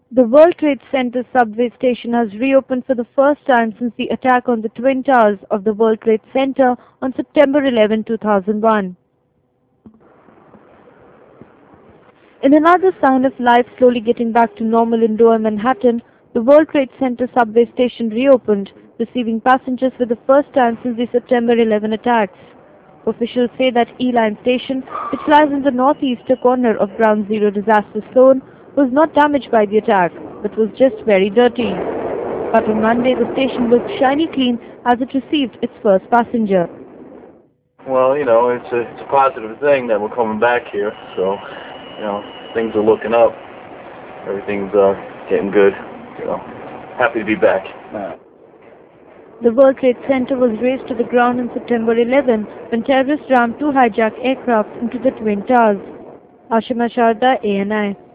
The World Trade Center subway station has reopened for the first time since the attack on the Twin Towers of the World Trade Center on September 11, 2001. In another sign of life slowly getting back to normal in Lower Manhattan, the World Trade Center subway station reopened, receiving passengers for the first time since the September 11 attacks. Officials say that E-Line station, which lies in the northeastern corner of Ground Zero disaster zone, was not damaged by the attack, but was just very dirty. But on Monday, the station looked shiny clean as it received its first passenger. Well, it's a positive thing that we're coming back here, so, things are looking up. Everything's getting good, Happy to be back. The World Trade Center was razed to the ground on September 11 when terrorists rammed two hijacked aircraft into the Twin Towers. Ashima Sharda, ANI.